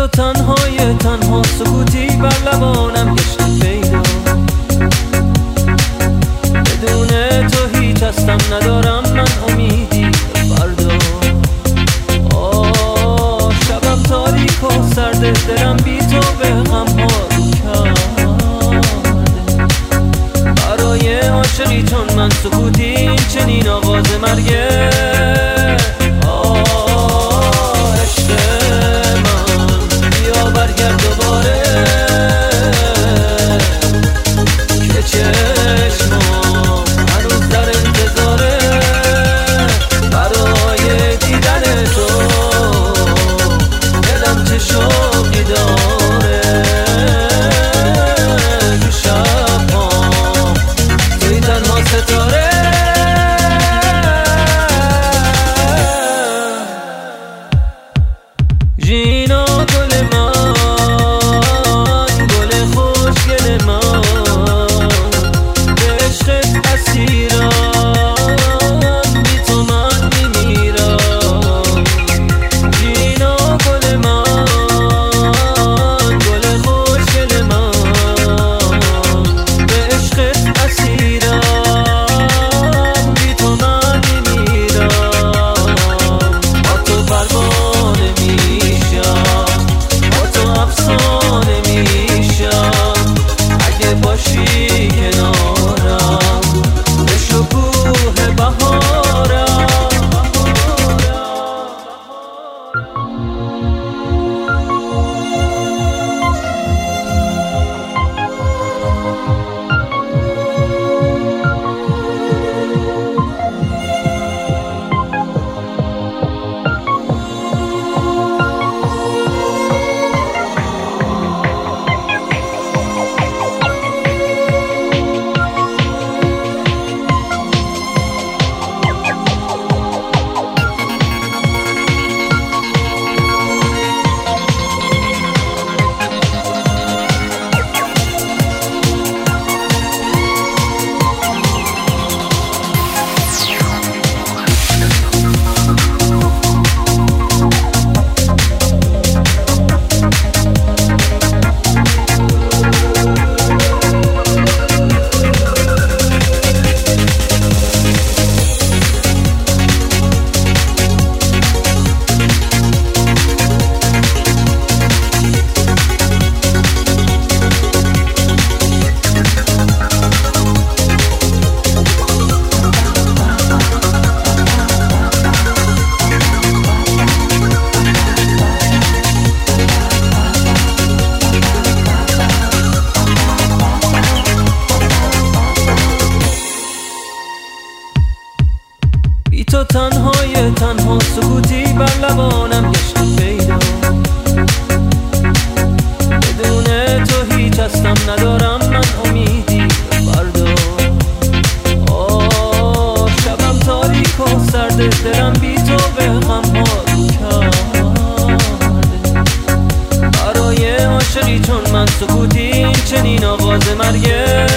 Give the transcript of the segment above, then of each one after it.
تو تنهای تنها سکوتی بر لبانم گشت پیدا. بدون تو هیچ هستم ندارم من امیدی فردا. شبم تاریک و سرده دلم بی تو به غم ها رو کرده. برای عاشقی چون من سکوتی این چنین آغاز مرگه. جینا گل من، گل خوشگل من، به عشقت اسیرم، بی تو من میمیرم. جینا گل من، گل خوشگل من، به عشقت اسیرم، بی تو من میمیرم. با تو پروانه افسانه میشم اگه باشی کنارم، به شکوه بهارم. تو تنهای تنها سکوتی بر لبانم گشت پیدا. بدون تو هیچ هستم ندارم من امیدی فردا. شبم تاریک و سرده دلم بی تو به غم ها رو کرده. برای عاشقی چون من سکوتی این چنین آغاز مرگه.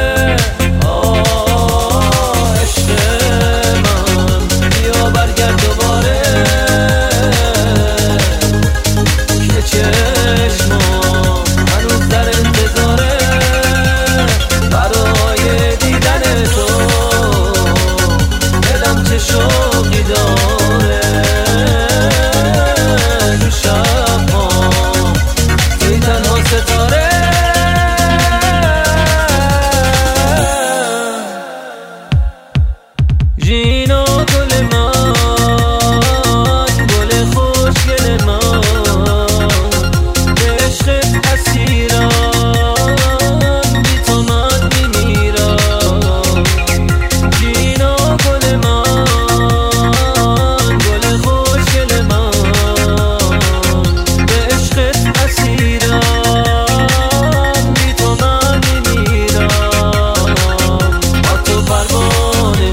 جینا گل من، گل خوشگل من، به عشقت اسیرم، بی تو من میمیرم. جینا گل من، گل خوشگل من، به عشقت اسیرم، بی تو من میمیرم. با تو پروانه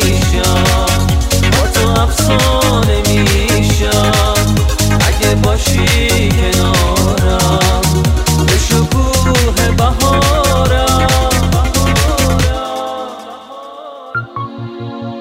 افسانه میشم اگه باشی کنارم، به شکوه بهارم.